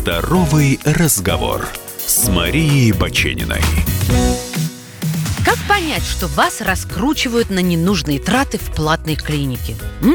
Здоровый разговор с Марией Бачениной. Как понять, что вас раскручивают на ненужные траты в платной клинике?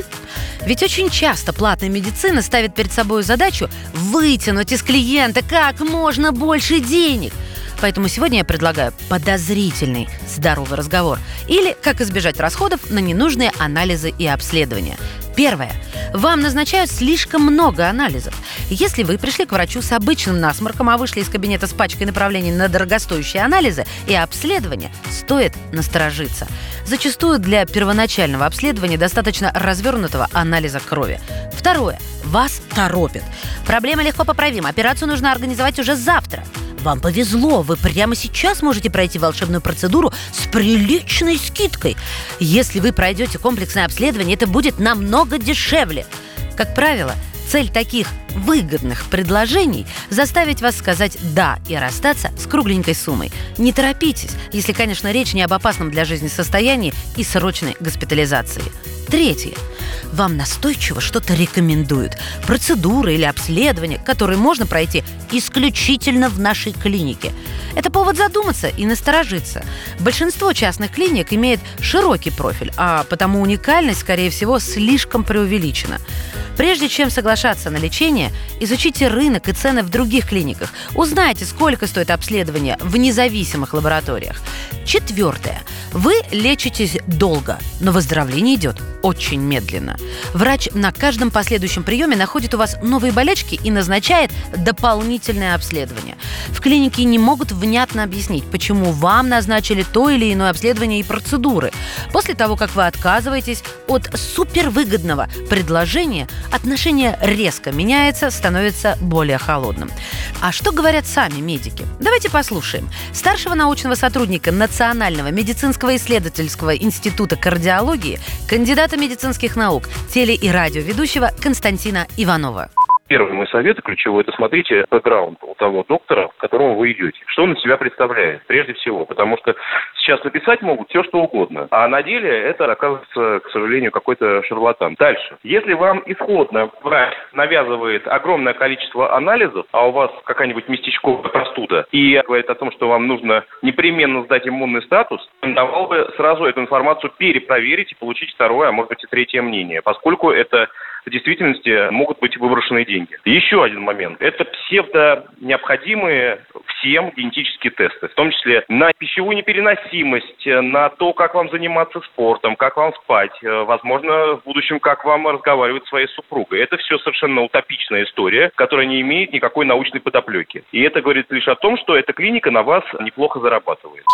Ведь очень часто платная медицина ставит перед собой задачу вытянуть из клиента как можно больше денег. Поэтому сегодня я предлагаю подозрительный здоровый разговор. Или как избежать расходов на ненужные анализы и обследования. Первое. Вам назначают слишком много анализов. Если вы пришли к врачу с обычным насморком, а вышли из кабинета с пачкой направлений на дорогостоящие анализы и обследования, стоит насторожиться. Зачастую для первоначального обследования достаточно развернутого анализа крови. Второе. Вас торопят. Проблема легко поправима. Операцию нужно организовать уже завтра. Вам повезло, вы прямо сейчас можете пройти волшебную процедуру с приличной скидкой. Если вы пройдете комплексное обследование, это будет намного дешевле. Как правило, цель таких выгодных предложений – заставить вас сказать «да» и расстаться с кругленькой суммой. Не торопитесь, если, конечно, речь не об опасном для жизни состоянии и срочной госпитализации. Третье. Вам настойчиво что-то рекомендуют. Процедуры или обследования, которые можно пройти исключительно в нашей клинике. Это повод задуматься и насторожиться. Большинство частных клиник имеет широкий профиль, а потому уникальность, скорее всего, слишком преувеличена. Прежде чем соглашаться на лечение, изучите рынок и цены в других клиниках. Узнайте, сколько стоит обследование в независимых лабораториях. Четвертое. Вы лечитесь долго, но выздоровление идет очень медленно. Врач на каждом последующем приеме находит у вас новые болячки и назначает дополнительное обследование. В клинике не могут внятно объяснить, почему вам назначили то или иное обследование и процедуры. После того, как вы отказываетесь от супервыгодного предложения, отношение резко меняется, становится более холодным. А что говорят сами медики? Давайте послушаем. Старшего научного сотрудника Национального медицинского исследовательского института кардиологии, кандидата медицинских наук, теле- и радиоведущего Константина Иванова. Первый мой совет, ключевой, это смотрите бэкграунд у того доктора, к которому вы идете. Что он из себя представляет, прежде всего. Потому что сейчас написать могут все, что угодно. А на деле это, оказывается, к сожалению, какой-то шарлатан. Дальше. Если вам исходно врач навязывает огромное количество анализов, а у вас какая-нибудь местечковая простуда, и говорит о том, что вам нужно непременно сдать иммунный статус, давал бы сразу эту информацию перепроверить и получить второе, а может быть и третье мнение. Поскольку это в действительности могут быть выброшенные деньги. Еще один момент. Это псевдо-необходимые всем генетические тесты, в том числе на пищевую непереносимость, на то, как вам заниматься спортом, как вам спать, возможно, в будущем, как вам разговаривать с своей супругой. Это все совершенно утопичная история, которая не имеет никакой научной подоплеки. И это говорит лишь о том, что эта клиника на вас неплохо зарабатывает.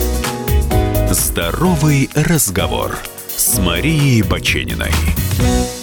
Здоровый разговор с Марией Бачениной.